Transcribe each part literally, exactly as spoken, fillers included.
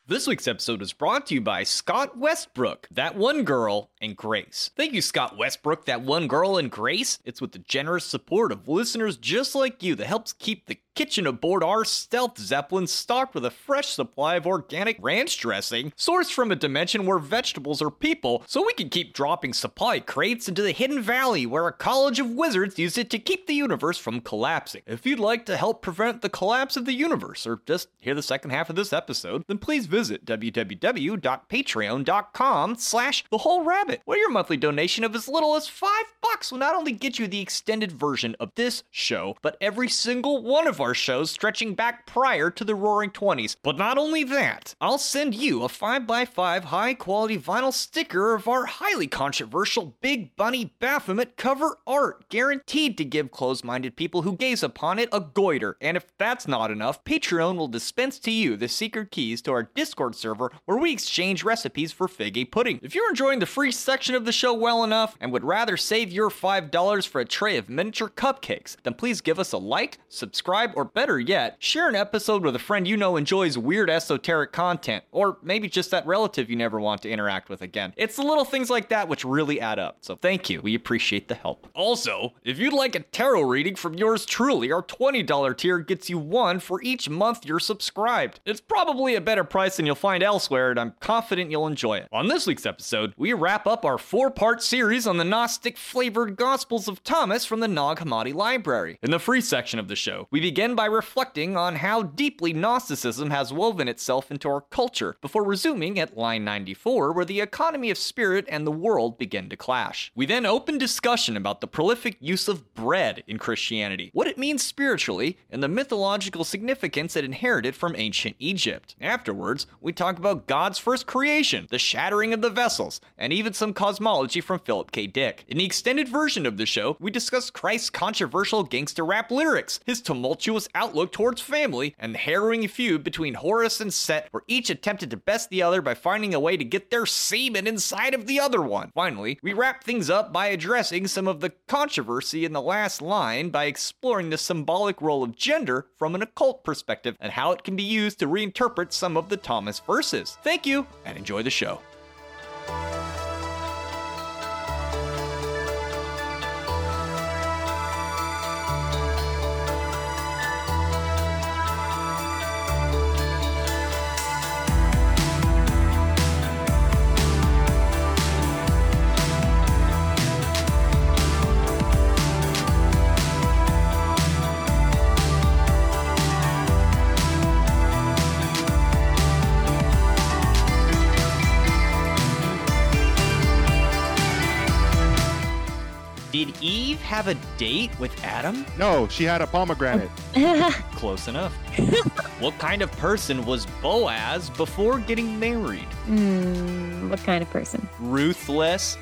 This week's episode was brought to you by Scott Westbrook, That One Girl, and Grace. Thank you, Scott Westbrook, That One Girl, and Grace. It's with the generous support of listeners just like you that helps keep the kitchen aboard our stealth Zeppelin stocked with a fresh supply of organic ranch dressing, sourced from a dimension where vegetables are people, so we can keep dropping supply crates into the hidden valley where a college of wizards use it to keep the universe from collapsing. If you'd like to help prevent the collapse of the universe, or just hear the second half of this episode, then please visit www.patreon.com slash the whole rabbit, where your monthly donation of as little as five bucks will not only get you the extended version of this show, but every single one of our shows stretching back prior to the Roaring Twenties. But not only that, I'll send you a five by five high-quality vinyl sticker of our highly controversial Big Bunny Baphomet cover art, guaranteed to give closed-minded people who gaze upon it a goiter. And if that's not enough, Patreon will dispense to you the secret keys to our Discord server where we exchange recipes for figgy pudding. If you're enjoying the free section of the show well enough and would rather save your five dollars for a tray of miniature cupcakes, then please give us a like, subscribe, or better yet, share an episode with a friend you know enjoys weird esoteric content, or maybe just that relative you never want to interact with again. It's the little things like that which really add up, so thank you. We appreciate the help. Also, if you'd like a tarot reading from yours truly, our twenty dollars tier gets you one for each month you're subscribed. It's probably a better price than you'll find elsewhere, and I'm confident you'll enjoy it. On this week's episode, we wrap up our four-part series on the Gnostic-flavored Gospels of Thomas from the Nag Hammadi Library. In the free section of the show, we begin by reflecting on how deeply Gnosticism has woven itself into our culture, before resuming at line ninety-four, where the economy of spirit and the world begin to clash. We then open discussion about the prolific use of bread in Christianity, what it means spiritually, and the mythological significance it inherited from ancient Egypt. Afterwards, we talk about God's first creation, the shattering of the vessels, and even some cosmology from Philip K. Dick. In the extended version of the show, we discuss Christ's controversial gangster rap lyrics, his tumultuous outlook towards family, and the harrowing feud between Horus and Set, where each attempted to best the other by finding a way to get their semen inside of the other one. Finally, we wrap things up by addressing some of the controversy in the last line by exploring the symbolic role of gender from an occult perspective and how it can be used to reinterpret some of the Thomas verses. Thank you, and enjoy the show. Did Eve have a date with Adam? No, she had a pomegranate. Close enough. What kind of person was Boaz before getting married? Mm, what kind of person? Ruthless.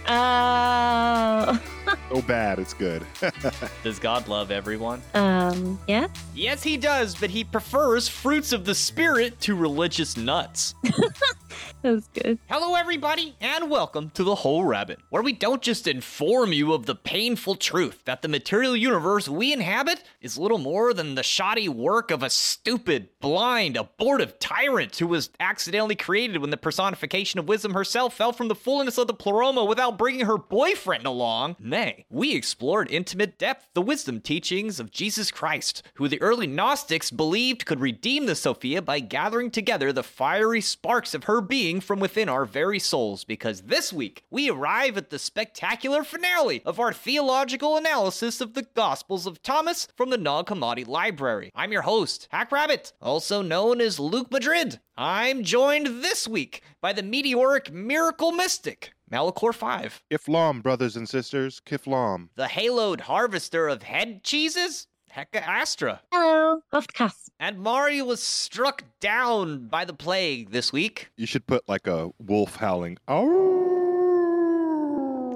Oh. So bad, it's good. Does God love everyone? Um, yeah? Yes, he does, but he prefers fruits of the spirit to religious nuts. That was good. Hello, everybody, and welcome to The Whole Rabbit, where we don't just inform you of the painful truth that the material universe we inhabit is little more than the shoddy work of a stupid, blind, abortive tyrant who was accidentally created when the personification of wisdom herself fell from the fullness of the pleroma without bringing her boyfriend along. Nay, we explore in intimate depth the wisdom teachings of Jesus Christ, who the early Gnostics believed could redeem the Sophia by gathering together the fiery sparks of her being from within our very souls, because this week we arrive at the spectacular finale of our theological analysis of the Gospels of Thomas from the Nag Hammadi Library. I'm your host, Hack Rabbit, also known as Luke Madrid. I'm joined this week by the meteoric miracle mystic, Malachor five. Kiflam, brothers and sisters, Kiflam. The haloed harvester of head cheeses, Hecka Astra. Hello, Hoftkas. And Mario was struck down by the plague this week. You should put like a wolf howling. Oh.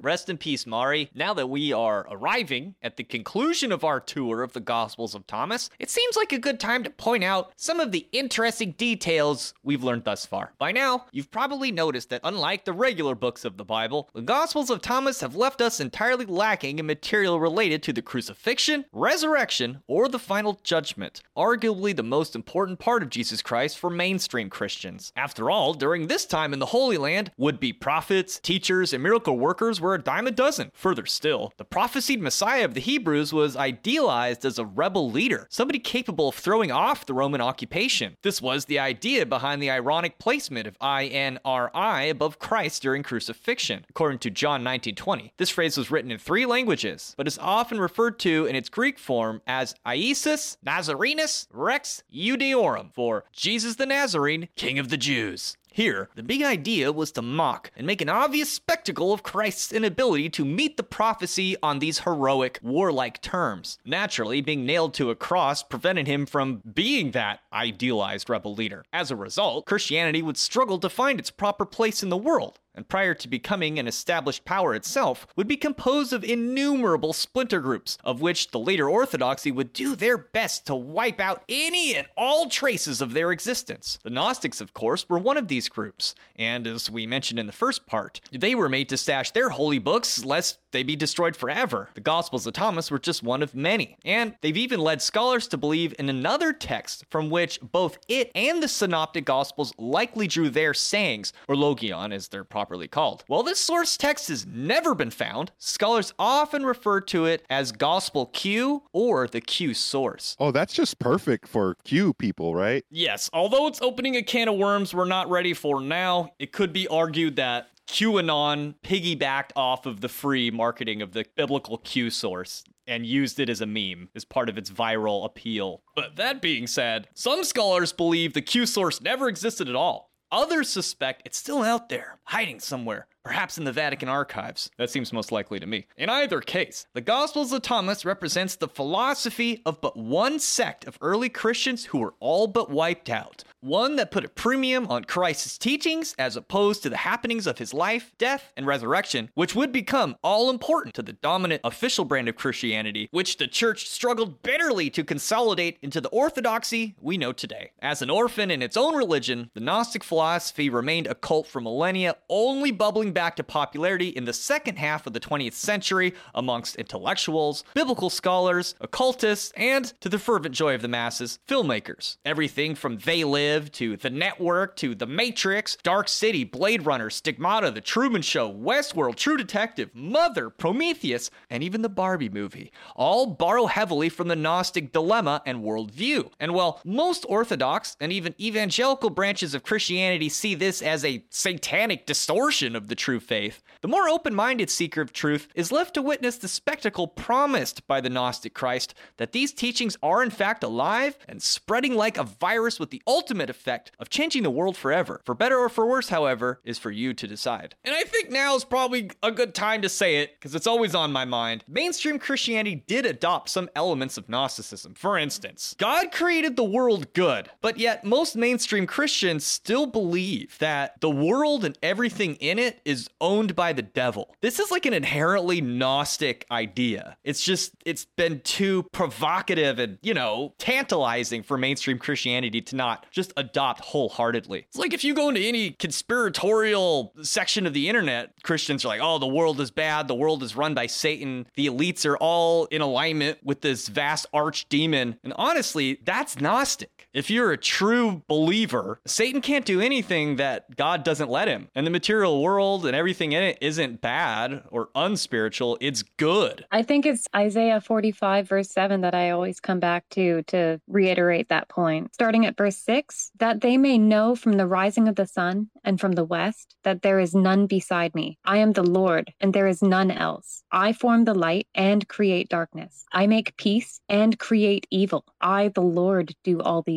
Rest in peace, Mari. Now that we are arriving at the conclusion of our tour of the Gospels of Thomas, it seems like a good time to point out some of the interesting details we've learned thus far. By now, you've probably noticed that unlike the regular books of the Bible, the Gospels of Thomas have left us entirely lacking in material related to the crucifixion, resurrection, or the final judgment, arguably the most important part of Jesus Christ for mainstream Christians. After all, during this time in the Holy Land, would-be prophets, teachers, and miracle workers were a dime a dozen. Further still, the prophesied Messiah of the Hebrews was idealized as a rebel leader, somebody capable of throwing off the Roman occupation. This was the idea behind the ironic placement of I N R I above Christ during crucifixion. According to John nineteen twenty, this phrase was written in three languages, but is often referred to in its Greek form as Iesus Nazarenus Rex Judaeorum, for Jesus the Nazarene, King of the Jews. Here, the big idea was to mock and make an obvious spectacle of Christ's inability to meet the prophecy on these heroic, warlike terms. Naturally, being nailed to a cross prevented him from being that idealized rebel leader. As a result, Christianity would struggle to find its proper place in the world, and prior to becoming an established power itself, would be composed of innumerable splinter groups, of which the later Orthodoxy would do their best to wipe out any and all traces of their existence. The Gnostics, of course, were one of these groups, and as we mentioned in the first part, they were made to stash their holy books lest they be destroyed forever. The Gospels of Thomas were just one of many, and they've even led scholars to believe in another text from which both it and the Synoptic Gospels likely drew their sayings, or logion as they're properly called. While this source text has never been found, scholars often refer to it as Gospel Q or the Q source. Oh, that's just perfect for Q people, right? Yes, although it's opening a can of worms we're not ready for now, it could be argued that QAnon piggybacked off of the free marketing of the biblical Q source and used it as a meme as part of its viral appeal. But that being said, some scholars believe the Q source never existed at all. Others suspect it's still out there, hiding somewhere, perhaps in the Vatican archives. That seems most likely to me. In either case, the Gospels of Thomas represents the philosophy of but one sect of early Christians who were all but wiped out. One that put a premium on Christ's teachings as opposed to the happenings of his life, death, and resurrection, which would become all important to the dominant official brand of Christianity, which the church struggled bitterly to consolidate into the orthodoxy we know today. As an orphan in its own religion, the Gnostic philosophy remained a cult for millennia, only bubbling back to popularity in the second half of the twentieth century amongst intellectuals, biblical scholars, occultists, and, to the fervent joy of the masses, filmmakers. Everything from They Live to The Network to The Matrix, Dark City, Blade Runner, Stigmata, The Truman Show, Westworld, True Detective, Mother, Prometheus, and even the Barbie movie all borrow heavily from the Gnostic dilemma and worldview. And while most Orthodox and even evangelical branches of Christianity see this as a satanic distortion of the true faith, the more open-minded seeker of truth is left to witness the spectacle promised by the Gnostic Christ that these teachings are in fact alive and spreading like a virus with the ultimate effect of changing the world forever. For better or for worse, however, is for you to decide. And I think now is probably a good time to say it, because it's always on my mind. Mainstream Christianity did adopt some elements of Gnosticism. For instance, God created the world good, but yet most mainstream Christians still believe that the world and everything in it is owned by the devil. This is like an inherently Gnostic idea. It's just, it's been too provocative and, you know, tantalizing for mainstream Christianity to not just adopt wholeheartedly. It's like if you go into any conspiratorial section of the internet, Christians are like, oh, the world is bad, the world is run by Satan, the elites are all in alignment with this vast archdemon. And honestly, that's Gnostic. If you're a true believer, Satan can't do anything that God doesn't let him. And the material world and everything in it isn't bad or unspiritual, it's good. I think it's Isaiah forty-five, verse seven, that I always come back to to reiterate that point. Starting at verse six, that they may know from the rising of the sun and from the west that there is none beside me. I am the Lord, and there is none else. I form the light and create darkness. I make peace and create evil. I, the Lord, do all these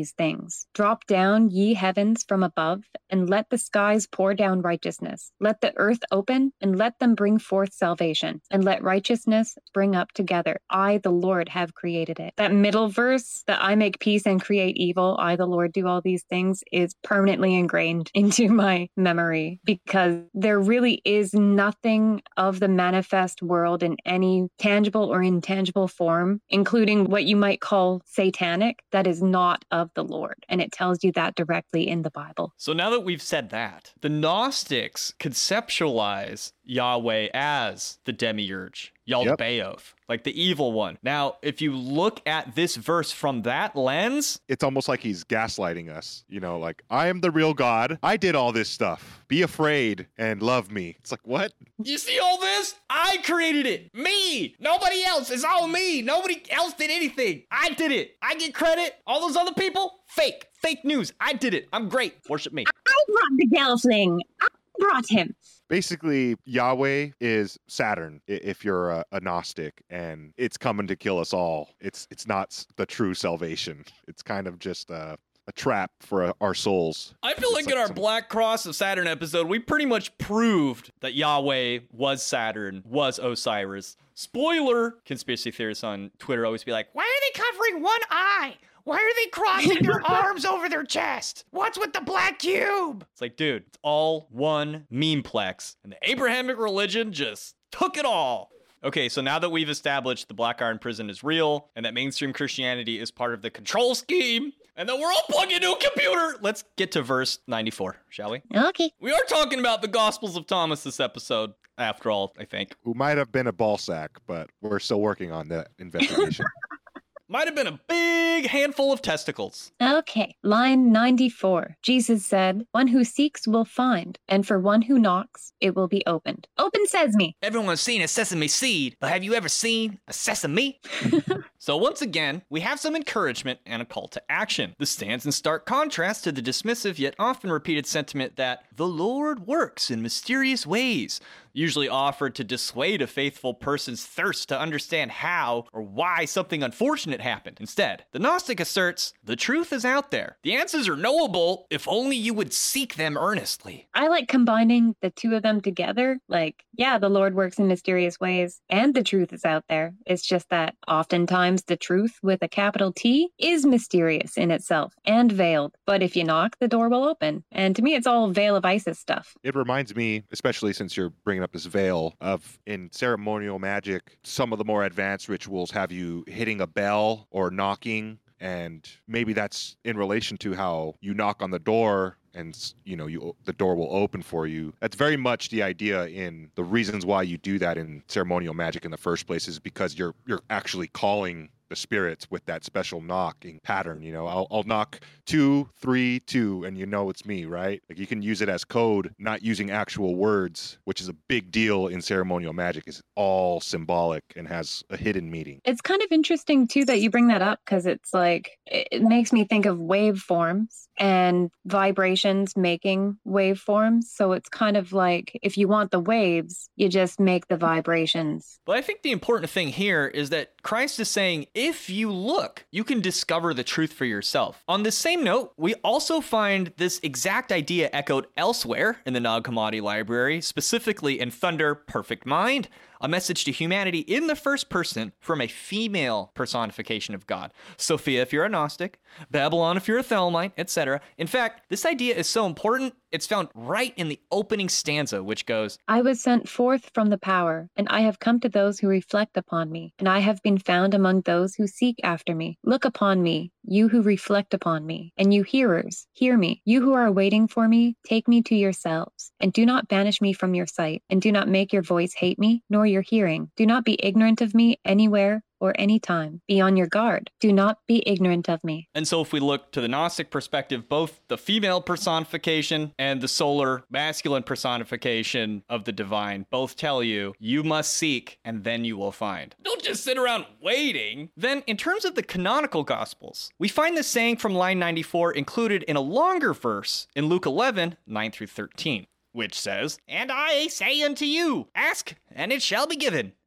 these things. Drop down, ye heavens, from above, and let the skies pour down righteousness. Let the earth open, and let them bring forth salvation, and let righteousness spring up together. I, the Lord, have created it. That middle verse, that I make peace and create evil, I, the Lord, do all these things, is permanently ingrained into my memory, because there really is nothing of the manifest world in any tangible or intangible form, including what you might call satanic, that is not of the Lord. And it tells you that directly in the Bible. So now that we've said that, the Gnostics conceptualize Yahweh as the demiurge, Yaldabaoth, yep. like the evil one. Now, if you look at this verse from that lens, it's almost like he's gaslighting us. You know, like, I am the real God. I did all this stuff. Be afraid and love me. It's like, what? You see all this? I created it. Me. Nobody else. It's all me. Nobody else did anything. I did it. I get credit. All those other people, fake. Fake news. I did it. I'm great. Worship me. I brought the Gelfling. I brought him. Basically, Yahweh is Saturn, if you're a, a Gnostic, and it's coming to kill us all. It's it's not the true salvation. It's kind of just a, a trap for our souls. I feel like, like in our some... Black Cross of Saturn episode, we pretty much proved that Yahweh was Saturn, was Osiris. Spoiler! Conspiracy theorists on Twitter always be like, why are they covering one eye? Why are they crossing their arms over their chest? What's with the black cube? It's like, dude, it's all one memeplex. And the Abrahamic religion just took it all. Okay, so now that we've established the Black Iron Prison is real, and that mainstream Christianity is part of the control scheme, and that we're all plugged into a computer, let's get to verse ninety-four, shall we? Okay. We are talking about the Gospels of Thomas this episode, after all, I think. Who might have been a ball sack, but we're still working on that investigation. Might have been a big handful of testicles. Okay, line ninety-four. Jesus said, one who seeks will find, and for one who knocks, it will be opened. Open sesame. Everyone's seen a sesame seed, but have you ever seen a sesame? So once again, we have some encouragement and a call to action. This stands in stark contrast to the dismissive yet often repeated sentiment that the Lord works in mysterious ways, usually offered to dissuade a faithful person's thirst to understand how or why something unfortunate happened. Instead, the Gnostic asserts the truth is out there. The answers are knowable if only you would seek them earnestly. I like combining the two of them together. Like, yeah, the Lord works in mysterious ways and the truth is out there. It's just that oftentimes the truth with a capital T is mysterious in itself and veiled. But if you knock, the door will open. And to me, it's all Veil of Isis stuff. It reminds me, especially since you're bringing up this veil, of in ceremonial magic, some of the more advanced rituals have you hitting a bell or knocking. And maybe that's in relation to how you knock on the door and, you know, you the door will open for you. That's very much the idea in the reasons why you do that in ceremonial magic in the first place, is because you're you're actually calling the spirits with that special knocking pattern. You know, I'll, I'll knock two, three, two, and you know it's me, right? Like, you can use it as code, not using actual words, which is a big deal in ceremonial magic. It's all symbolic and has a hidden meaning. It's kind of interesting, too, that you bring that up, because it's like, it makes me think of waveforms and vibrations making waveforms. So it's kind of like, if you want the waves, you just make the vibrations. But I think the important thing here is that Christ is saying, if you look, you can discover the truth for yourself. On this same note, we also find this exact idea echoed elsewhere in the Nag Hammadi library, specifically in Thunder Perfect Mind, a message to humanity in the first person from a female personification of God. Sophia if you're a Gnostic, Babylon if you're a Thelmite, et cetera. In fact, this idea is so important, it's found right in the opening stanza, which goes, I was sent forth from the power, and I have come to those who reflect upon me, and I have been found among those who seek after me. Look upon me, you who reflect upon me, and you hearers, hear me. You who are waiting for me, take me to yourselves, and do not banish me from your sight, and do not make your voice hate me, nor your hearing. Do not be ignorant of me anywhere or any time. Be on your guard. Do not be ignorant of me. And so if we look to the Gnostic perspective, both the female personification and the solar masculine personification of the divine both tell you, you must seek and then you will find. Don't just sit around waiting. Then in terms of the canonical Gospels, we find this saying from line ninety-four included in a longer verse in Luke eleven, nine through thirteen. Which says, and I say unto you, ask, and it shall be given.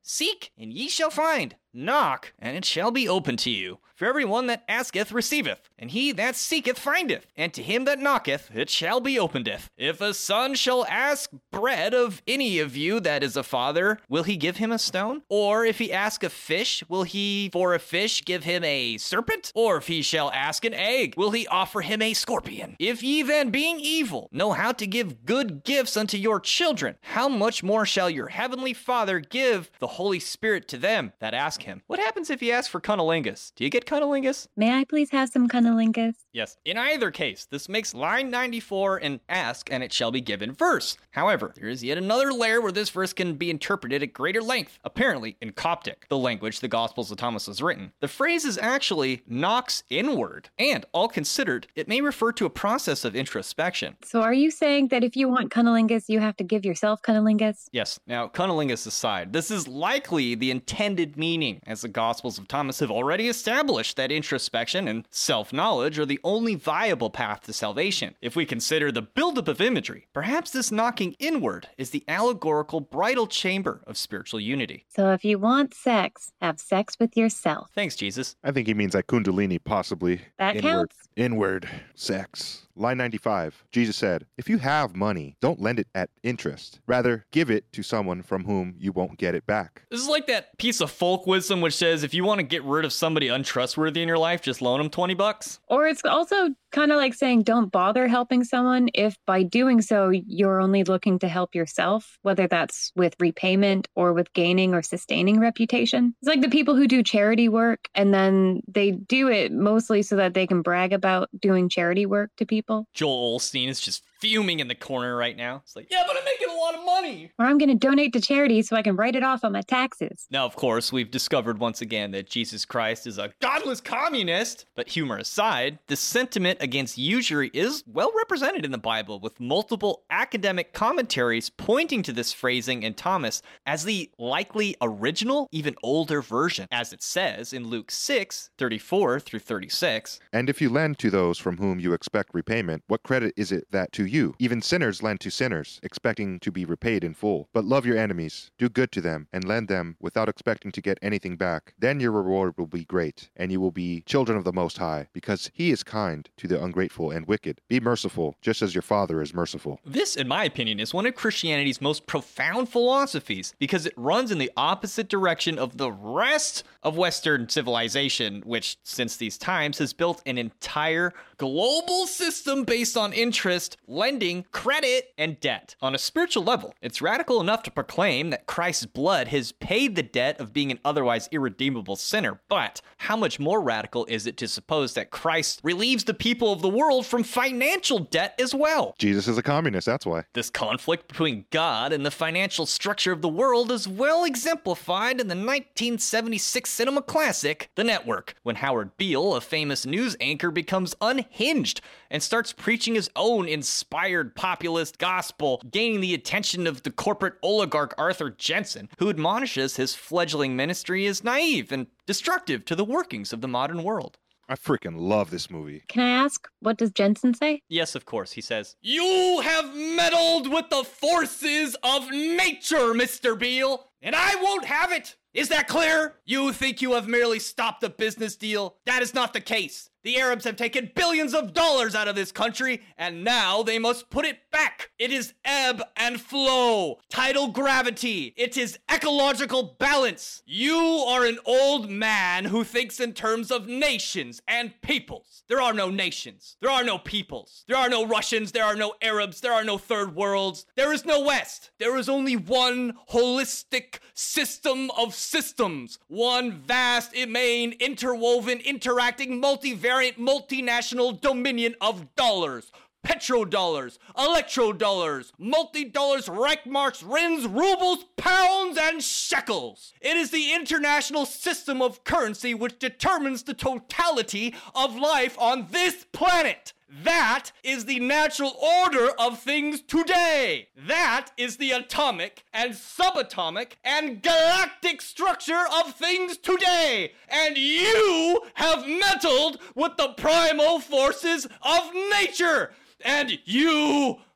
Seek, and ye shall find. Knock, and it shall be opened to you. For every one that asketh receiveth, and he that seeketh findeth, and to him that knocketh it shall be openedeth. If a son shall ask bread of any of you that is a father, will he give him a stone? Or if he ask a fish, will he for a fish give him a serpent? Or if he shall ask an egg, will he offer him a scorpion? If ye then, being evil, know how to give good gifts unto your children, how much more shall your heavenly Father give the Holy Spirit to them that ask him? What happens if you ask for cunnilingus? Do you get cunnilingus? May I please have some cunnilingus? Yes. In either case, this makes line ninety-four an ask and it shall be given verse. However, there is yet another layer where this verse can be interpreted at greater length. Apparently, in Coptic, the language the Gospels of Thomas was written, the phrase is actually knocks inward. And, all considered, it may refer to a process of introspection. So are you saying that if you want cunnilingus, you have to give yourself cunnilingus? Yes. Now, cunnilingus aside, this is likely the intended meaning, as the Gospels of Thomas have already established that introspection and self-knowledge are the only viable path to salvation. If we consider the buildup of imagery, perhaps this knocking inward is the allegorical bridal chamber of spiritual unity. So if you want sex, have sex with yourself. Thanks, Jesus. I think he means like Kundalini, possibly. That Inward. counts. Inward sex. Line ninety-five, Jesus said, if you have money, don't lend it at interest. Rather, give it to someone from whom you won't get it back. This is like that piece of folk wisdom which says if you want to get rid of somebody untrustworthy in your life, just loan them twenty bucks. Or it's also kind of like saying don't bother helping someone if by doing so you're only looking to help yourself, whether that's with repayment or with gaining or sustaining reputation. It's like the people who do charity work and then they do it mostly so that they can brag about doing charity work to people. Joel Osteen is just fuming in the corner right now. It's like, yeah, but I'm making a lot of money. Or I'm going to donate to charity so I can write it off on my taxes. Now, of course, we've discovered once again that Jesus Christ is a godless communist. But humor aside, the sentiment against usury is well represented in the Bible, with multiple academic commentaries pointing to this phrasing in Thomas as the likely original, even older version, as it says in Luke six, thirty-four through thirty-six. And if you lend to those from whom you expect repayment, what credit is it that to you? Even sinners lend to sinners, expecting to be repaid in full. But love your enemies, do good to them, and lend them without expecting to get anything back. Then your reward will be great, and you will be children of the Most High, because he is kind to the ungrateful and wicked. Be merciful, just as your Father is merciful. This, in my opinion, is one of Christianity's most profound philosophies, because it runs in the opposite direction of the rest of Western civilization, which, since these times, has built an entire global system based on interest, lending, credit, and debt. On a spiritual level, it's radical enough to proclaim that Christ's blood has paid the debt of being an otherwise irredeemable sinner, but how much more radical is it to suppose that Christ relieves the people of the world from financial debt as well? Jesus is a communist, that's why. This conflict between God and the financial structure of the world is well exemplified in the nineteen seventy-six cinema classic, The Network, when Howard Beale, a famous news anchor, becomes unhinged and starts preaching his own inspired populist gospel, gaining the attention of the corporate oligarch Arthur Jensen, who admonishes his fledgling ministry as naive and destructive to the workings of the modern world. I freaking love this movie. Can I ask, what does Jensen say? Yes, of course. He says, "You have meddled with the forces of nature, Mister Beale, and I won't have it. Is that clear? You think you have merely stopped a business deal? That is not the case. The Arabs have taken billions of dollars out of this country, and now they must put it back. It is ebb and flow, tidal gravity. It is ecological balance. You are an old man who thinks in terms of nations and peoples. There are no nations. There are no peoples. There are no Russians. There are no Arabs. There are no third worlds. There is no West. There is only one holistic system of systems. One vast, main, interwoven, interacting, multivariate, multinational dominion of dollars. Petrodollars, electrodollars, multi-dollars, Reichmarks, Rins, rubles, pounds, and shekels. It is the international system of currency which determines the totality of life on this planet. That is the natural order of things today. That is the atomic and subatomic and galactic structure of things today. And you have meddled with the primal forces of nature. And you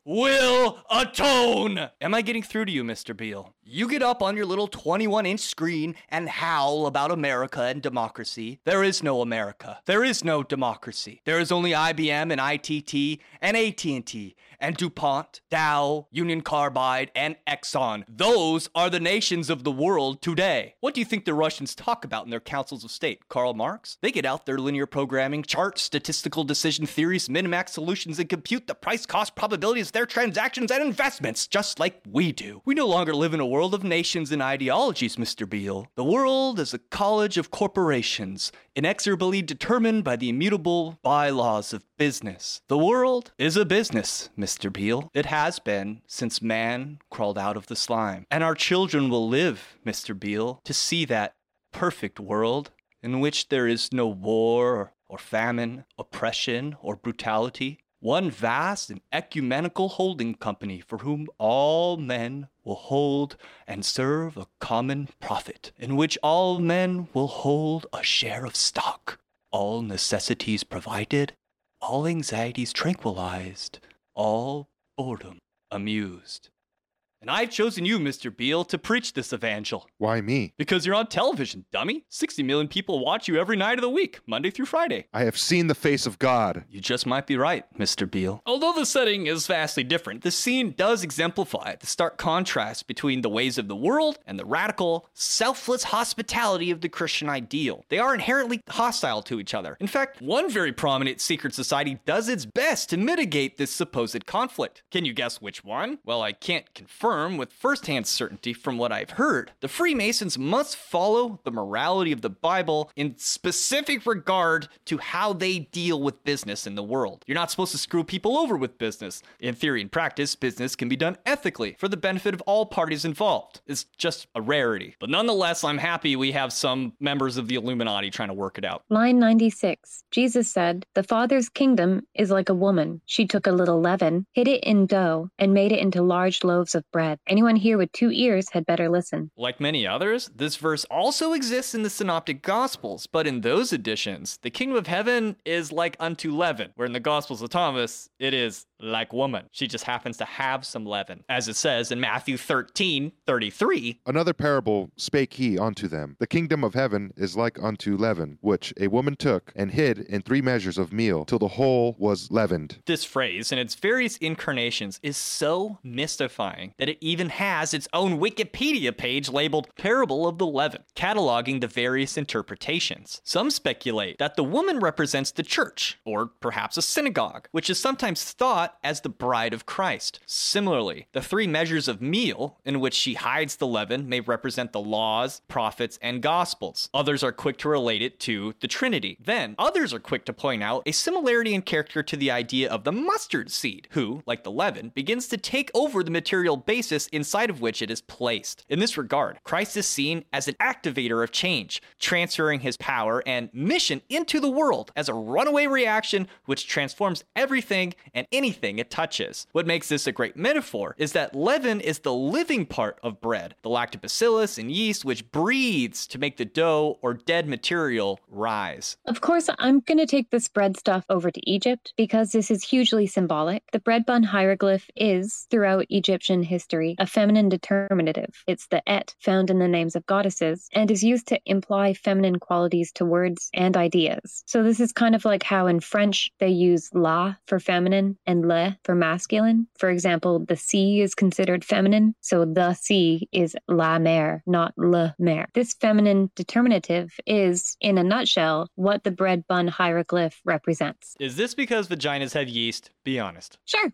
will atone. Am I getting through to you, Mister Beale? You get up on your little twenty-one inch screen and howl about America and democracy. There is no America. There is no democracy. There is only I B M and I T T and A T and T and DuPont, Dow, Union Carbide, and Exxon. Those are the nations of the world today. What do you think the Russians talk about in their councils of state? Karl Marx? They get out their linear programming, charts, statistical decision theories, min-max solutions, and compute the price-cost probabilities of their transactions and investments, just like we do. We no longer live in a world of nations and ideologies, Mister Beale. The world is a college of corporations, inexorably determined by the immutable bylaws of business. The world is a business, Mister Beale. It has been since man crawled out of the slime. And our children will live, Mister Beale, to see that perfect world in which there is no war or famine, oppression or brutality. One vast and ecumenical holding company for whom all men will hold and serve a common profit, in which all men will hold a share of stock, all necessities provided, all anxieties tranquilized, all boredom amused. And I've chosen you, Mister Beale, to preach this evangel. Why me? Because you're on television, dummy. sixty million people watch you every night of the week, Monday through Friday. I have seen the face of God. You just might be right, Mister Beale. Although the setting is vastly different, the scene does exemplify the stark contrast between the ways of the world and the radical, selfless hospitality of the Christian ideal. They are inherently hostile to each other. In fact, one very prominent secret society does its best to mitigate this supposed conflict. Can you guess which one? Well, I can't confirm with first-hand certainty from what I've heard. The Freemasons must follow the morality of the Bible in specific regard to how they deal with business in the world. You're not supposed to screw people over with business. In theory and practice, business can be done ethically for the benefit of all parties involved. It's just a rarity. But nonetheless, I'm happy we have some members of the Illuminati trying to work it out. Line ninety-six. Jesus said, "The Father's kingdom is like a woman. She took a little leaven, hid it in dough, and made it into large loaves of bread. Anyone here with two ears had better listen." Like many others, this verse also exists in the Synoptic Gospels, but in those editions, the kingdom of heaven is like unto leaven, where in the Gospels of Thomas, it is like woman. She just happens to have some leaven, as it says in Matthew thirteen thirty-three. Another parable spake he unto them. The kingdom of heaven is like unto leaven, which a woman took and hid in three measures of meal, till the whole was leavened. This phrase, in its various incarnations, is so mystifying that it even has its own Wikipedia page labeled Parable of the Leaven, cataloging the various interpretations. Some speculate that the woman represents the church, or perhaps a synagogue, which is sometimes thought as the bride of Christ. Similarly, the three measures of meal in which she hides the leaven may represent the laws, prophets, and gospels. Others are quick to relate it to the Trinity. Then, others are quick to point out a similarity in character to the idea of the mustard seed, who, like the leaven, begins to take over the material basis inside of which it is placed. In this regard, Christ is seen as an activator of change, transferring his power and mission into the world as a runaway reaction which transforms everything and anything it touches. What makes this a great metaphor is that leaven is the living part of bread, the lactobacillus and yeast which breathes to make the dough or dead material rise. Of course, I'm going to take this bread stuff over to Egypt because this is hugely symbolic. The bread bun hieroglyph is, throughout Egyptian history, a feminine determinative. It's the et found in the names of goddesses and is used to imply feminine qualities to words and ideas. So this is kind of like how in French they use la for feminine and le for masculine. For example, the sea is considered feminine, so the sea is la mer, not le mer. This feminine determinative is, in a nutshell, what the bread bun hieroglyph represents. Is this because vaginas have yeast? Be honest. Sure.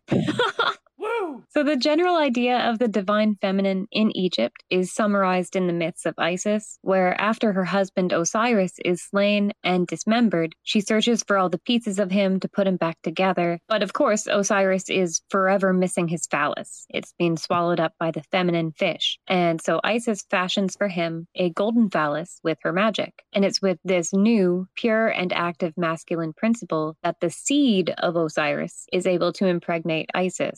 Woo! So the general idea of the divine feminine in Egypt is summarized in the myths of Isis, where after her husband Osiris is slain and dismembered, she searches for all the pieces of him to put him back together. But of course, Osiris is forever missing his phallus. It's been swallowed up by the feminine fish. And so Isis fashions for him a golden phallus with her magic. And it's with this new, pure and active masculine principle that the seed of Osiris is able to impregnate Isis. And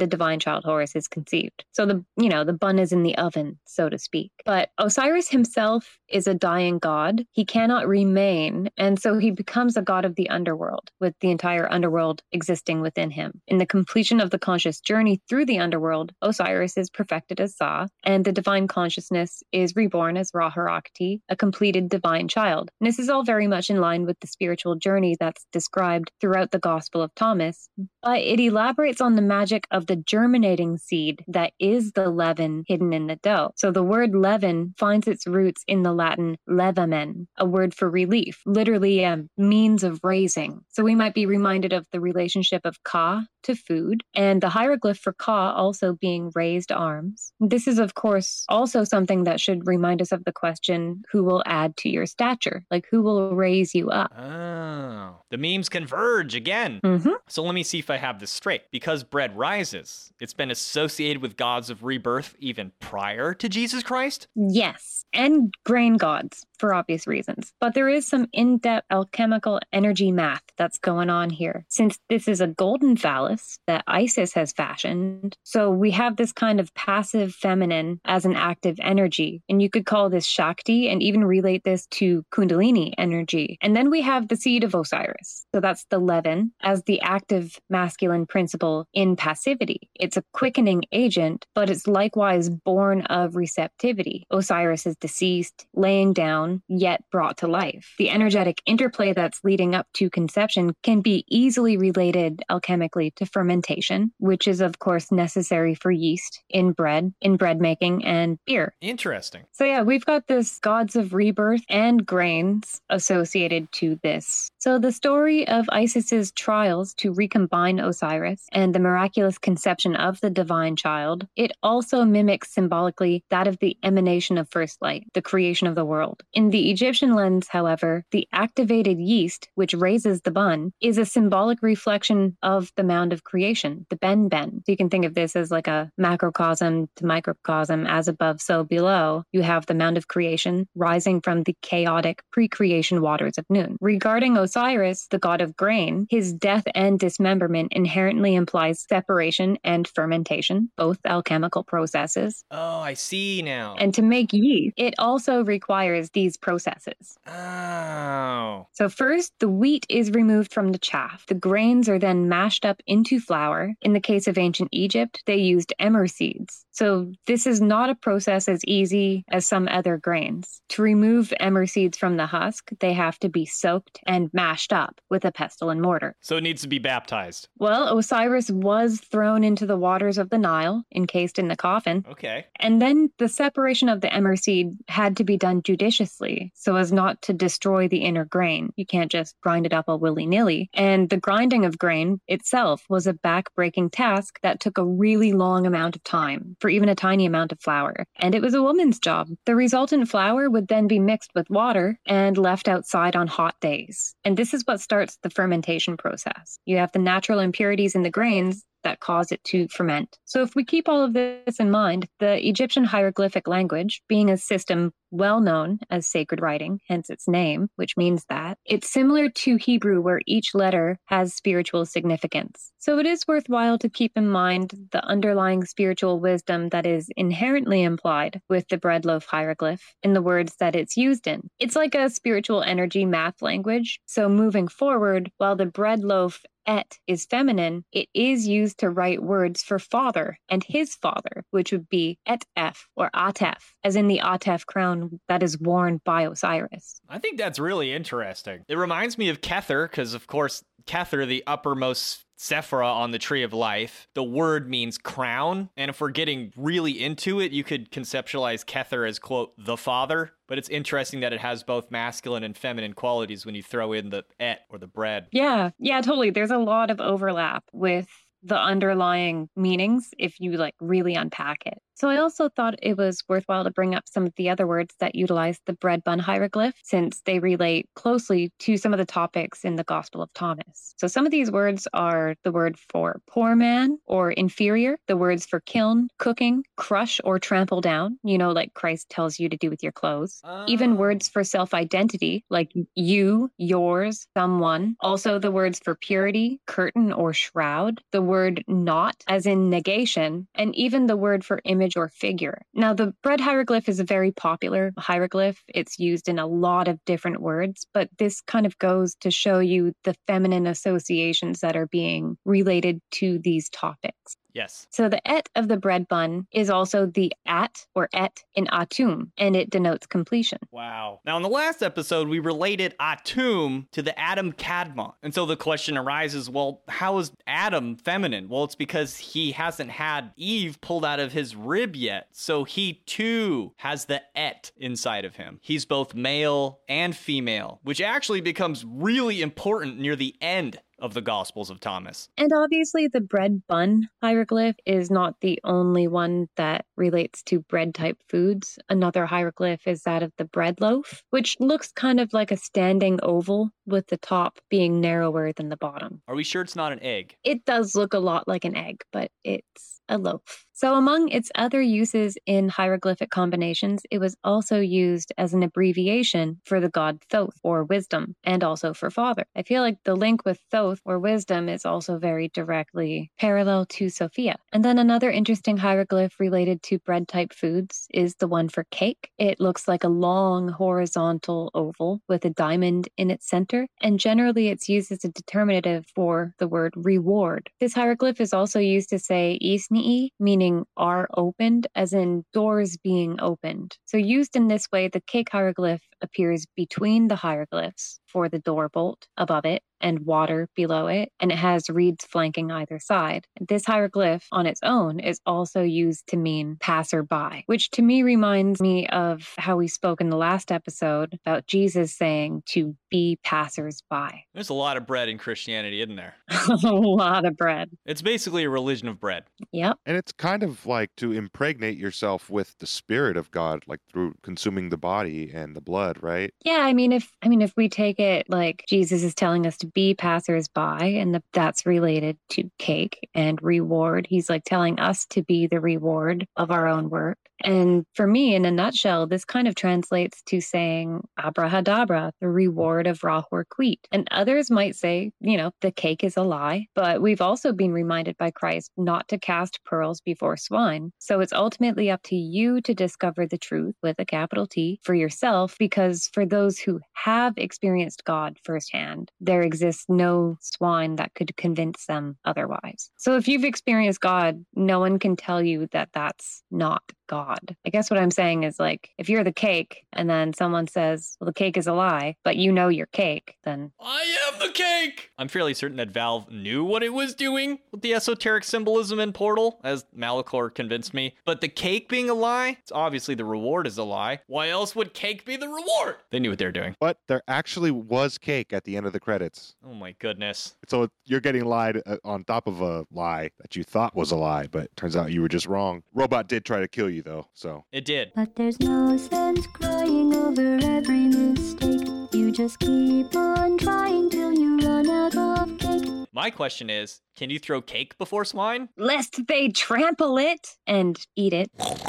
the divine child Horus is conceived. So the, you know, the bun is in the oven, so to speak. But Osiris himself is a dying god. He cannot remain, and so he becomes a god of the underworld, with the entire underworld existing within him. In the completion of the conscious journey through the underworld, Osiris is perfected as Sa, and the divine consciousness is reborn as Ra-Horakhti, a completed divine child. And this is all very much in line with the spiritual journey that's described throughout the Gospel of Thomas, but it elaborates on the magic of the germinating seed that is the leaven hidden in the dough. So the word leaven finds its roots in the Latin levamen, a word for relief, literally a means of raising. So we might be reminded of the relationship of Ka to food, and the hieroglyph for Ka also being raised arms. This is, of course, also something that should remind us of the question, who will add to your stature? Like, who will raise you up? Oh, the memes converge again. Mm-hmm. So let me see if I have this straight. Because bread rises, it's been associated with gods of rebirth even prior to Jesus Christ? Yes, and grain gods, for obvious reasons. But there is some in-depth alchemical energy math that's going on here. Since this is a golden phallus that Isis has fashioned, so we have this kind of passive feminine as an active energy. And you could call this Shakti and even relate this to Kundalini energy. And then we have the seed of Osiris. So that's the leaven as the active masculine principle in passivity. It's a quickening agent, but it's likewise born of receptivity. Osiris is deceased, laying down, yet brought to life. The energetic interplay that's leading up to conception can be easily related alchemically to fermentation, which is of course necessary for yeast in bread, in bread making, and beer. Interesting. So yeah, we've got this gods of rebirth and grains associated to this. So the story of Isis's trials to recombine Osiris and the miraculous conception of the divine child, it also mimics symbolically that of the emanation of first light, the creation of the world. In the Egyptian lens, however, the activated yeast, which raises the bun, is a symbolic reflection of the mound of creation, the Ben Ben. So you can think of this as like a macrocosm to microcosm, as above, so below. You have the mound of creation rising from the chaotic pre-creation waters of Nun. Regarding Osiris, the god of grain, his death and dismemberment inherently implies separation and fermentation, both alchemical processes. Oh, I see now. And to make yeast, it also requires these processes. Oh. So first, the wheat is removed from the chaff. The grains are then mashed up into flour. In the case of ancient Egypt, they used emmer seeds. So this is not a process as easy as some other grains. To remove emmer seeds from the husk, they have to be soaked and mashed up with a pestle and mortar. So it needs to be baptized. Well, Osiris was thrown into the waters of the Nile, encased in the coffin. Okay. And then the separation of the emmer seed had to be done judiciously so as not to destroy the inner grain. You can't just grind it up all willy-nilly. And the grinding of grain itself was a back-breaking task that took a really long amount of time for even a tiny amount of flour. And it was a woman's job. The resultant flour would then be mixed with water and left outside on hot days. And this is what starts the fermentation process. You have the natural impurities in the grains that cause it to ferment. So if we keep all of this in mind, the Egyptian hieroglyphic language, being a system well known as sacred writing, hence its name, which means that, it's similar to Hebrew where each letter has spiritual significance. So it is worthwhile to keep in mind the underlying spiritual wisdom that is inherently implied with the bread loaf hieroglyph in the words that it's used in. It's like a spiritual energy math language. So moving forward, while the bread loaf et is feminine, it is used to write words for father and his father, which would be et-ef or atef, as in the atef crown that is worn by Osiris. I think that's really interesting. It reminds me of Kether, because of course, Kether, the uppermost Sephira on the Tree of Life, the word means crown. And if we're getting really into it, you could conceptualize Kether as, quote, the father. But it's interesting that it has both masculine and feminine qualities when you throw in the et or the bread. Yeah, yeah, totally. There's a lot of overlap with the underlying meanings if you like really unpack it. So I also thought it was worthwhile to bring up some of the other words that utilize the bread bun hieroglyph, since they relate closely to some of the topics in the Gospel of Thomas. So some of these words are the word for poor man or inferior, the words for kiln, cooking, crush or trample down, you know, like Christ tells you to do with your clothes. Oh. Even words for self-identity, like you, yours, someone. Also the words for purity, curtain or shroud, the word not, as in negation, and even the word for image or figure. Now, the bread hieroglyph is a very popular hieroglyph. It's used in a lot of different words, but this kind of goes to show you the feminine associations that are being related to these topics. Yes. So the et of the bread bun is also the at or et in atum, and it denotes completion. Wow. Now, in the last episode, we related atum to the Adam Kadmon. And so the question arises, well, how is Adam feminine? Well, it's because he hasn't had Eve pulled out of his rib yet. So he too has the et inside of him. He's both male and female, which actually becomes really important near the end of the Gospels of Thomas. And obviously the bread bun hieroglyph is not the only one that relates to bread type foods. Another hieroglyph is that of the bread loaf, which looks kind of like a standing oval with the top being narrower than the bottom. Are we sure it's not an egg? It does look a lot like an egg, but it's a loaf. So among its other uses in hieroglyphic combinations, it was also used as an abbreviation for the god Thoth, or wisdom, and also for father. I feel like the link with Thoth, or wisdom, is also very directly parallel to Sophia. And then another interesting hieroglyph related to bread type foods is the one for cake. It looks like a long horizontal oval with a diamond in its center, and generally it's used as a determinative for the word reward. This hieroglyph is also used to say isnii, meaning are opened, as in doors being opened. So used in this way, the cake hieroglyph appears between the hieroglyphs for the door bolt above it and water below it, and it has reeds flanking either side. This hieroglyph on its own is also used to mean passerby, which to me reminds me of how we spoke in the last episode about Jesus saying to be passers-by. There's a lot of bread in Christianity, isn't there? A lot of bread. It's basically a religion of bread. Yep. And it's kind of like to impregnate yourself with the spirit of God, like through consuming the body and the blood, right? Yeah, I mean, if I mean, if we take it like Jesus is telling us to be passersby, and the, that's related to cake and reward. He's like telling us to be the reward of our own work. And for me, in a nutshell, this kind of translates to saying abrahadabra, the reward of rahor wheat. And others might say, you know, the cake is a lie, but we've also been reminded by Christ not to cast pearls before swine. So it's ultimately up to you to discover the truth with a capital T for yourself, because for those who have experienced God firsthand, there exists no swine that could convince them otherwise. So if you've experienced God, no one can tell you that that's not God. I guess what I'm saying is, like, if you're the cake and then someone says, well, the cake is a lie, but you know your cake, then I am the cake! I'm fairly certain that Valve knew what it was doing with the esoteric symbolism in Portal, as Malachor convinced me. But the cake being a lie, it's obviously the reward is a lie. Why else would cake be the reward? They knew what they were doing. But there actually was cake at the end of the credits. Oh my goodness. So you're getting lied uh, on top of a lie that you thought was a lie, but turns out you were just wrong. Robot did try to kill you, though, so. It did. But there's no sense crying over every mistake. You just keep on trying till you run out of cake. My question is, can you throw cake before swine? lest they trample it and eat it.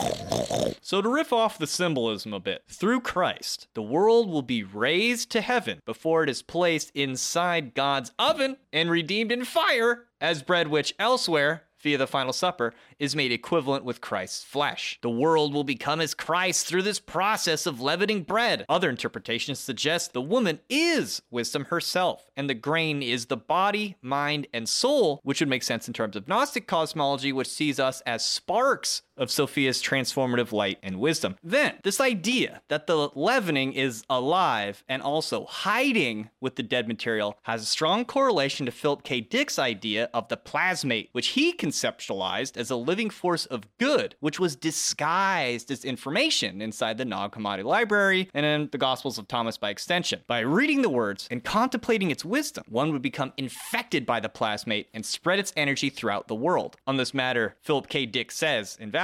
So to riff off the symbolism a bit, through Christ, the world will be raised to heaven before it is placed inside God's oven and redeemed in fire as bread, which elsewhere, via the final supper, is made equivalent with Christ's flesh. The world will become as Christ through this process of leavening bread. Other interpretations suggest the woman is wisdom herself, and the grain is the body, mind, and soul, which would make sense in terms of Gnostic cosmology, which sees us as sparks of Sophia's transformative light and wisdom. Then, this idea that the leavening is alive and also hiding with the dead material has a strong correlation to Philip K. Dick's idea of the plasmate, which he conceptualized as a living force of good, which was disguised as information inside the Nag Hammadi library and in the Gospels of Thomas by extension. By reading the words and contemplating its wisdom, one would become infected by the plasmate and spread its energy throughout the world. On this matter, Philip K. Dick says in Val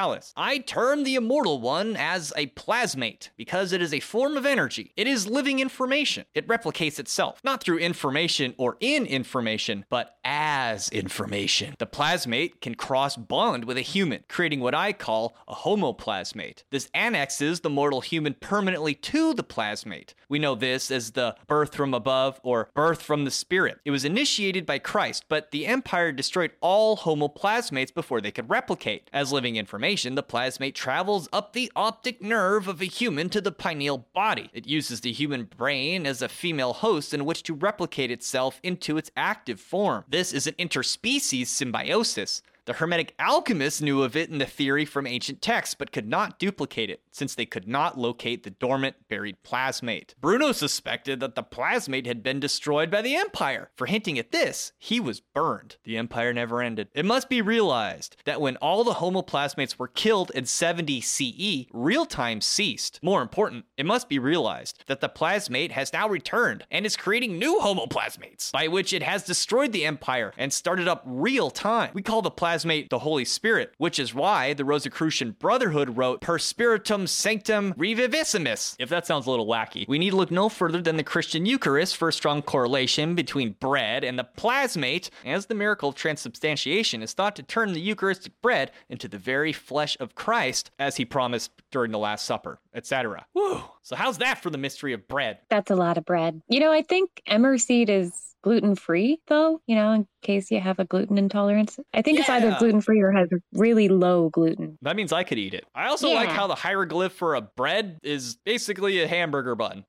Immortalis. I term the immortal one as a plasmate because it is a form of energy. It is living information. It replicates itself, not through information or in information, but as information. The plasmate can cross-bond with a human, creating what I call a homoplasmate. This annexes the mortal human permanently to the plasmate. We know this as the birth from above or birth from the spirit. It was initiated by Christ, but the Empire destroyed all homoplasmates before they could replicate. As living information, the plasmate travels up the optic nerve of a human to the pineal body. It uses the human brain as a female host in which to replicate itself into its active form. This is an interspecies symbiosis. The Hermetic alchemists knew of it in the theory from ancient texts, but could not duplicate it, since they could not locate the dormant, buried plasmate. Bruno suspected that the plasmate had been destroyed by the Empire. For hinting at this, he was burned. The Empire never ended. It must be realized that when all the homoplasmates were killed in seventy C E, real time ceased. More important, it must be realized that the plasmate has now returned and is creating new homoplasmates, by which it has destroyed the Empire and started up real time. We call the plasmate the Holy Spirit, which is why the Rosicrucian Brotherhood wrote Per Spiritum Sanctum Revivissimus. If that sounds a little wacky, we need to look no further than the Christian Eucharist for a strong correlation between bread and the plasmate, as the miracle of transubstantiation is thought to turn the Eucharistic bread into the very flesh of Christ, as he promised during the Last Supper, et cetera. Whew. So how's that for the mystery of bread? That's a lot of bread. You know, I think emmer seed is gluten-free, though, you know, in case you have a gluten intolerance. I think yeah. it's either gluten-free or has really low gluten. That means I could eat it. I also yeah. like how the hieroglyph for a bread is basically a hamburger bun.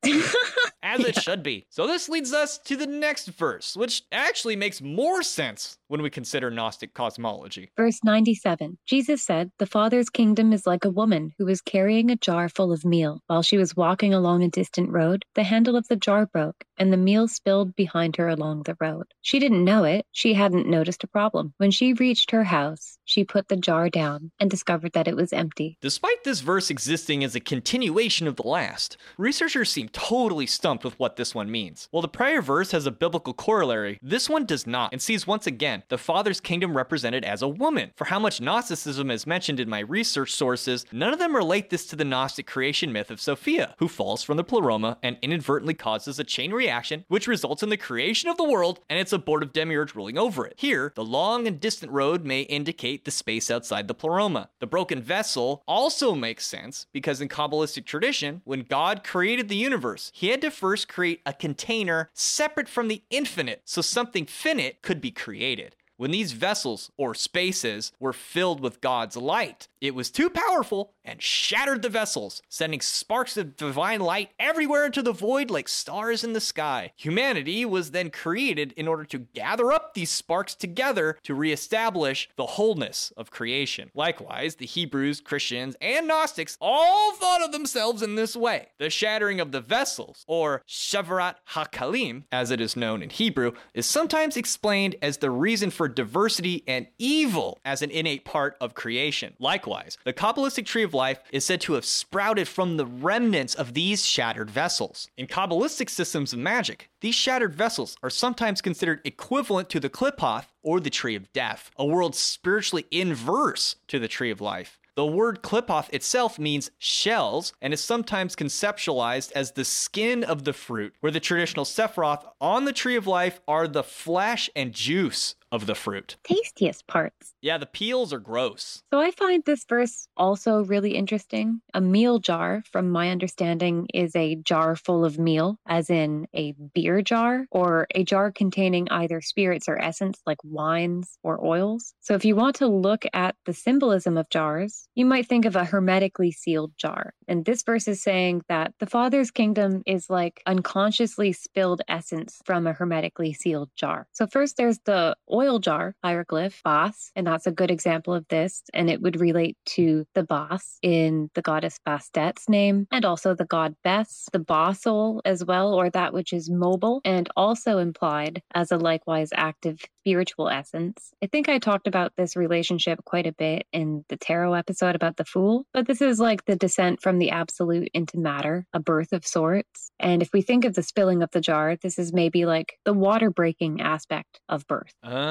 As it yeah. should be. So this leads us to the next verse, which actually makes more sense when we consider Gnostic cosmology. Verse ninety-seven, Jesus said, "The Father's kingdom is like a woman who was carrying a jar full of meal. While she was walking along a distant road, the handle of the jar broke, and the meal spilled behind her along the road. She didn't know it. She hadn't noticed a problem. When she reached her house, she put the jar down and discovered that it was empty." Despite this verse existing as a continuation of the last, researchers seem totally stumped with what this one means. While the prior verse has a biblical corollary, this one does not, and sees once again the Father's kingdom represented as a woman. For how much Gnosticism is mentioned in my research sources, none of them relate this to the Gnostic creation myth of Sophia, who falls from the pleroma and inadvertently causes a chain reaction, which results in the creation of the world and its abortive demiurge ruling over it. Here, the long and distant road may indicate the space outside the pleroma. The broken vessel also makes sense because in Kabbalistic tradition, when God created the universe, he had to first create a container separate from the infinite so something finite could be created. When these vessels, or spaces, were filled with God's light, it was too powerful and shattered the vessels, sending sparks of divine light everywhere into the void like stars in the sky. Humanity was then created in order to gather up these sparks together to reestablish the wholeness of creation. Likewise, the Hebrews, Christians, and Gnostics all thought of themselves in this way. The shattering of the vessels, or Shavuot HaKalim, as it is known in Hebrew, is sometimes explained as the reason for diversity and evil as an innate part of creation. Likewise, the Kabbalistic tree of life is said to have sprouted from the remnants of these shattered vessels. In Kabbalistic systems of magic, these shattered vessels are sometimes considered equivalent to the Qliphoth or the tree of death, a world spiritually inverse to the tree of life. The word Qliphoth itself means shells and is sometimes conceptualized as the skin of the fruit, where the traditional Sephiroth on the tree of life are the flesh and juice of the fruit. Tastiest parts. Yeah, the peels are gross. So I find this verse also really interesting. A meal jar, from my understanding, is a jar full of meal, as in a beer jar, or a jar containing either spirits or essence like wines or oils. So if you want to look at the symbolism of jars, you might think of a hermetically sealed jar. And this verse is saying that the Father's kingdom is like unconsciously spilled essence from a hermetically sealed jar. So first there's the oil Oil jar hieroglyph, Bas, and that's a good example of this, and it would relate to the Bas in the goddess Bastet's name, and also the god Bes, the Basol as well, or that which is mobile, and also implied as a likewise active spiritual essence. I think I talked about this relationship quite a bit in the tarot episode about the Fool, but this is like the descent from the absolute into matter, a birth of sorts. And if we think of the spilling of the jar, this is maybe like the water breaking aspect of birth. Uh,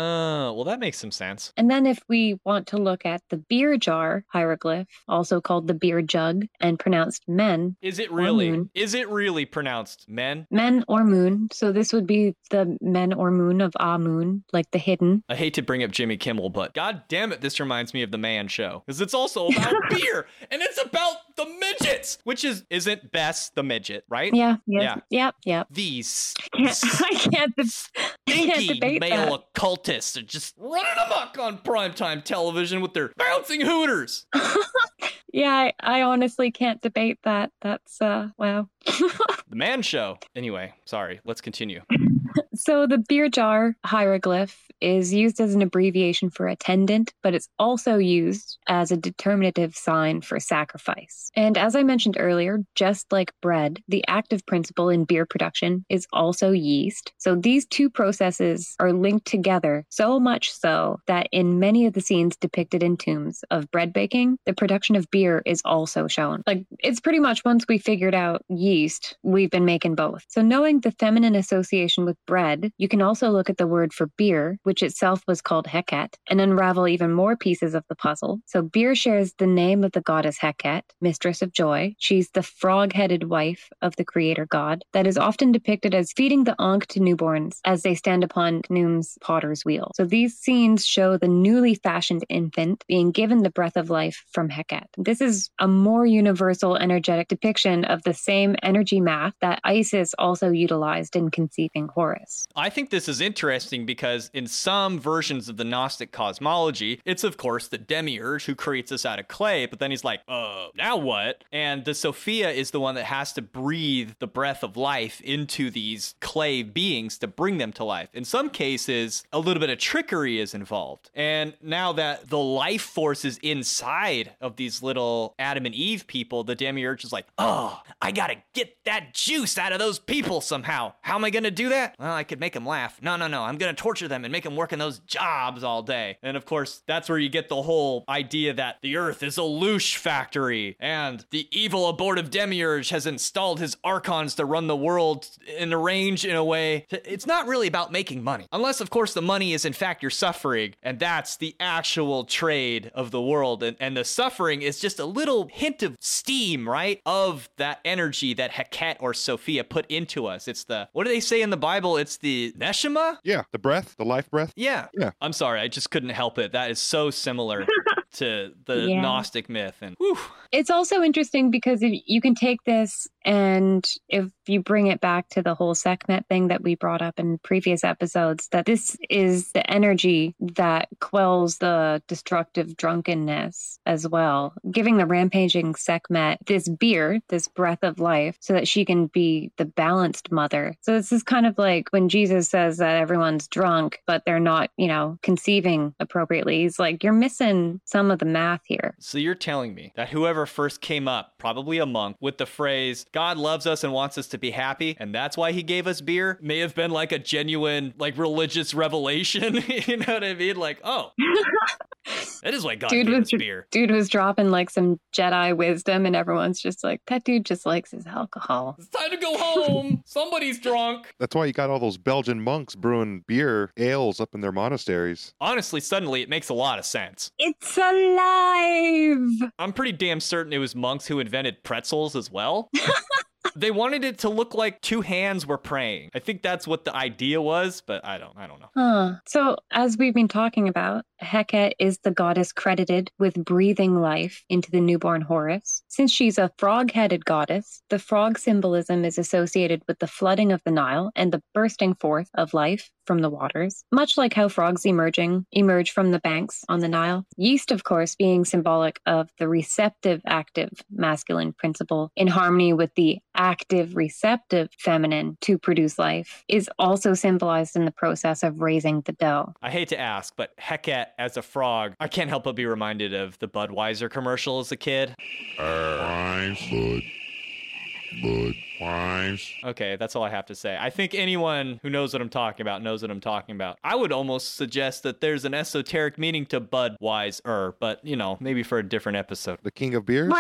Oh, well, that makes some sense. And then if we want to look at the beer jar hieroglyph, also called the beer jug and pronounced men. Is it really? Moon. Is it really pronounced men? Men or moon. So this would be the men or moon of Amun, like the hidden. I hate to bring up Jimmy Kimmel, but god damn it, this reminds me of The Man Show. Because it's also about beer, and it's about the midgets, which is, isn't Bess the midget, right? Yeah, yes, Yeah. yep, yep. These Can't, I can't, de- I can't stinky debate male that. occultists are just running amok on primetime television with their bouncing hooters. Yeah, I, I honestly can't debate that. That's, uh, wow. The Man Show. Anyway, sorry, let's continue. So the beer jar hieroglyph is used as an abbreviation for attendant, but it's also used as a determinative sign for sacrifice. And as I mentioned earlier, just like bread, the active principle in beer production is also yeast. So these two processes are linked together, so much so that in many of the scenes depicted in tombs of bread baking, the production of beer is also shown. Like, it's pretty much once we figured out yeast, we've been making both. So knowing the feminine association with bread, you can also look at the word for beer, which itself was called Heket, and unravel even more pieces of the puzzle. So beer shares the name of the goddess Heket, mistress of joy. She's the frog-headed wife of the creator god that is often depicted as feeding the ankh to newborns as they stand upon Khnum's potter's wheel. So these scenes show the newly fashioned infant being given the breath of life from Heket. This is a more universal energetic depiction of the same energy math that Isis also utilized in conceiving Horus. I think this is interesting because in some versions of the Gnostic cosmology, it's of course the demiurge who creates us out of clay, but then he's like, uh, now what? And the Sophia is the one that has to breathe the breath of life into these clay beings to bring them to life. In some cases, a little bit of trickery is involved. And now that the life force is inside of these little Adam and Eve people, the demiurge is like, oh, I gotta get that juice out of those people somehow. How am I gonna do that? Well, I could make them laugh. No, no, no. I'm gonna torture them and make them work in those jobs all day. And of course, that's where you get the whole idea that the earth is a loosh factory and the evil abortive demiurge has installed his archons to run the world and arrange in a way. To, it's not really about making money. Unless, of course, the money is in fact your suffering. And that's the actual trade of the world. And, and the suffering is just a little hint of steam, right? Of that energy that Heket or Sophia put into us. It's the, what do they say in the Bible? It's the Neshama? Yeah, the breath, the life breath. Yeah. Yeah. I'm sorry, I just couldn't help it. That is so similar to the Yeah. Gnostic myth. And whew. It's also interesting because if you can take this and if you bring it back to the whole Sekhmet thing that we brought up in previous episodes, that this is the energy that quells the destructive drunkenness as well, giving the rampaging Sekhmet this beer, this breath of life, so that she can be the balanced mother. So this is kind of like when Jesus says that everyone's drunk, but they're not, you know, conceiving appropriately. He's like, you're missing some of the math here. So you're telling me that whoever first came up, probably a monk, with the phrase, God loves us and wants us to be happy, and that's why he gave us beer, may have been like a genuine, like, religious revelation. You know what I mean? Like, oh, that is why God Dude gave was us beer. Dude was dropping like some Jedi wisdom, and everyone's just like, that dude just likes his alcohol. It's time to go home. Somebody's drunk. That's why you got all those Belgian monks brewing beer ales up in their monasteries. Honestly, suddenly it makes a lot of sense. It's alive! I'm pretty damn certain it was monks who invented pretzels as well. They wanted it to look like two hands were praying. I think that's what the idea was, but I don't I don't know. Huh. So, as we've been talking about, Heket is the goddess credited with breathing life into the newborn Horus. Since she's a frog-headed goddess, the frog symbolism is associated with the flooding of the Nile and the bursting forth of life from the waters, much like how frogs emerging emerge from the banks on the Nile. Yeast, of course, being symbolic of the receptive active masculine principle in harmony with the active receptive feminine to produce life, is also symbolized in the process of raising the dough. I hate to ask, but Heket as a frog, I can't help but be reminded of the Budweiser commercial as a kid. Fine, bud. Bud. Wise. Okay, that's all I have to say. I think anyone who knows what I'm talking about knows what I'm talking about. I would almost suggest that there's an esoteric meaning to Budweiser, but, you know, maybe for a different episode. The king of beers?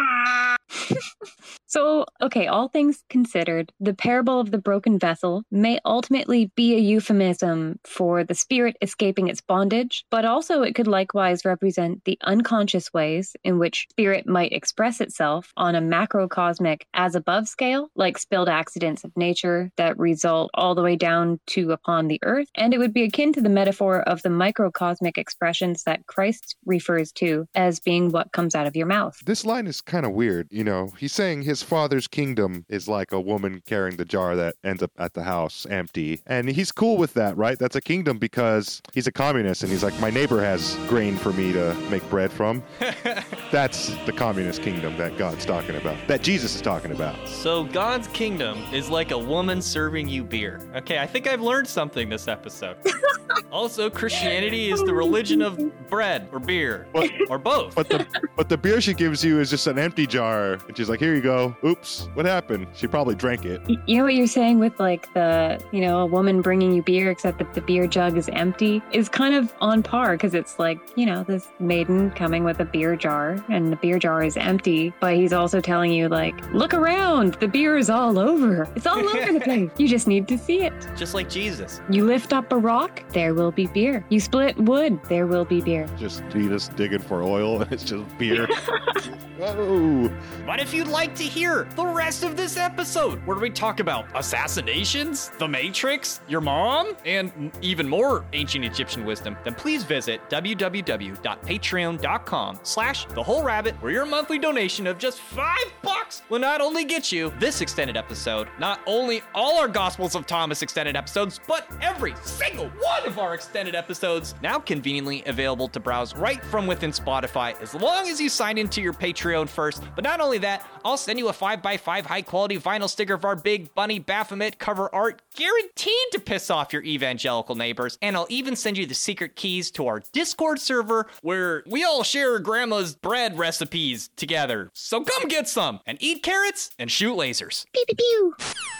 So, okay, all things considered, the parable of the broken vessel may ultimately be a euphemism for the spirit escaping its bondage, but also it could likewise represent the unconscious ways in which spirit might express itself on a macrocosmic as above scale, like spilled accidents of nature that result all the way down to upon the earth. And it would be akin to the metaphor of the microcosmic expressions that Christ refers to as being what comes out of your mouth. This line is kind of weird. You know, he's saying his father's kingdom is like a woman carrying the jar that ends up at the house empty. And he's cool with that, right? That's a kingdom because he's a communist and he's like, my neighbor has grain for me to make bread from. That's the communist kingdom that God's talking about, that Jesus is talking about. So God's kingdom is like a woman serving you beer. Okay, I think I've learned something this episode. Also, Christianity is the religion of bread or beer But- or both. But the but the beer she gives you is just an empty jar. And she's like, here you go. Oops, what happened? She probably drank it. Y- You know what you're saying with like the, you know, a woman bringing you beer, except that the beer jug is empty, is kind of on par because it's like, you know, this maiden coming with a beer jar and the beer jar is empty, but he's also telling you, like, look around, the beer is all over. It's all over the place. You just need to see it. Just like Jesus. You lift up a rock, there will be beer. You split wood, there will be beer. Just Jesus digging for oil and it's just beer. Whoa. But if you'd like to hear the rest of this episode, where we talk about assassinations, the Matrix, your mom, and even more ancient Egyptian wisdom, then please visit www.patreon.com slash the whole rabbit, where your monthly donation of just five bucks will not only get you this extended episode, not only all our Gospels of Thomas extended episodes, but every single one of our extended episodes, now conveniently available to browse right from within Spotify, as long as you sign into your Patreon first. But not only that, I'll send you a five by five high quality vinyl sticker of our Big Bunny Baphomet cover art, guaranteed to piss off your evangelical neighbors. And I'll even send you the secret keys to our Discord server, where we all share grandma's bread recipes together. So come get some and eat carrots and shoot lasers. Pew, pew, pew.